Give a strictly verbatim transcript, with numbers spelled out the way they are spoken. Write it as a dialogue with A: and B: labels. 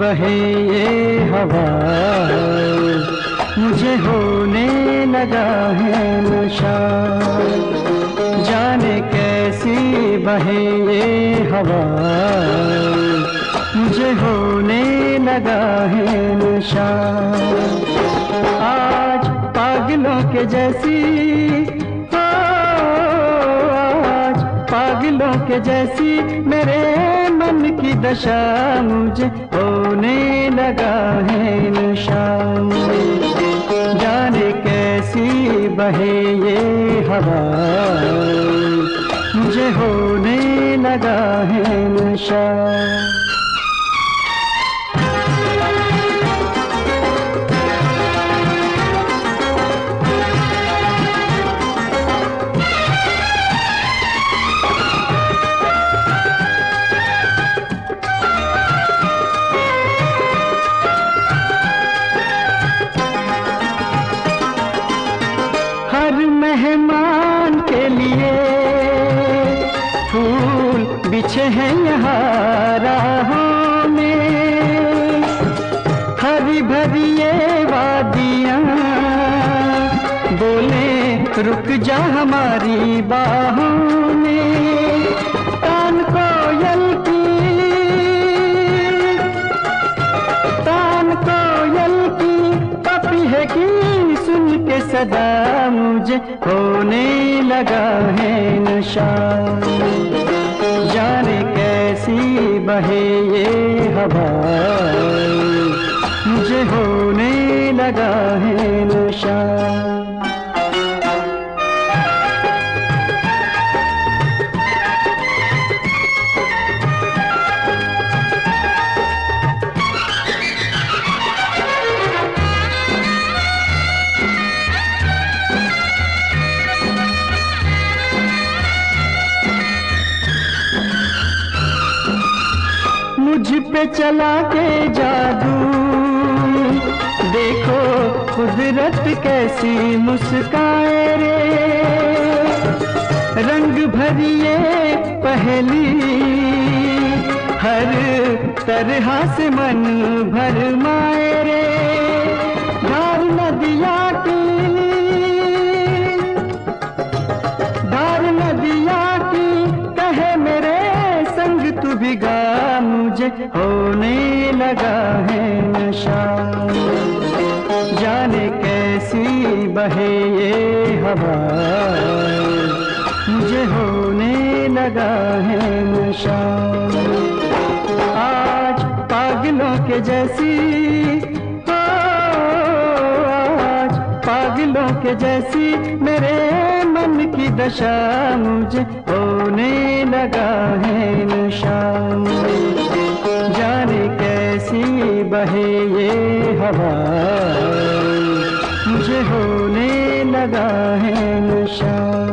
A: बहे ये हवा, मुझे होने लगा है नशा। जाने कैसी बहे ये हवा, मुझे होने लगा है नशा। आज पागलों के जैसी, आज पागलों के जैसी मेरे मन की दशा, मुझे होने लगा है नशा। जाने कैसी बहे ये हवा, मुझे होने लगा है नशा। हर मेहमान के लिए फूल बिछे हैं यहाँ राहों में, हरी भरी ये वादियाँ बोले रुक जा हमारी बाहों में। तान कोयल की, तान कोयल की पपी है की सुन के सदा, मुझे होने लगा है नशा। जाने कैसी बहे ये हवा, मुझे होने लगा है नशा। मुझ पे चला के जादू, देखो कुदरत कैसी मुस्काए रे। रंग भरी ये पहली हर तरह से मन भरमाए रे। धार नदिया की, धार नदिया की कहे मेरे संग तू भी गा, मुझे होने लगा है नशा। जाने कैसी बहे ये हवा, मुझे होने लगा है नशा। आज पागलों के जैसी, आज पागलों के जैसी मेरे मन की दशा, मुझे होने लगा है नशा। जाने कैसी बहे ये हवा, मुझे होने लगा है नशा।